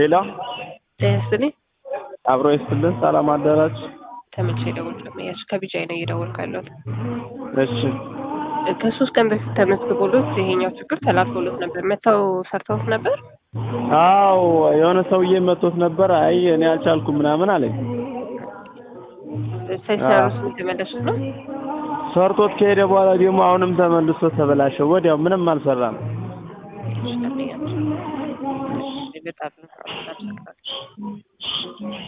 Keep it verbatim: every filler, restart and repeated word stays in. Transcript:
ሄሎ ደስኒ አብሮ ይስጥልን ሰላም አደራችሁ ተመቼ ደውልልኝ ያሽ ከቢጃይ ነው እየደወልኩት እሺ ከሶስት ቀን በፊት ተመዝግቦሎት ይሄኛው ችግር ተላልፎሎት ነበር መታው ሰርተውት ነበር አው የሆነ ሰውዬ መጥቶት ነበር አይ እኔ አልቻልኩም ምናምን አለኝ ሳይሰሩት ተመለሱት ነው ሰርቶት ከሄደ በኋላ ደግሞ አሁንም ተመልሶ ተበላሸ ወዲያው ምንም አልሰራም እሺ በጣም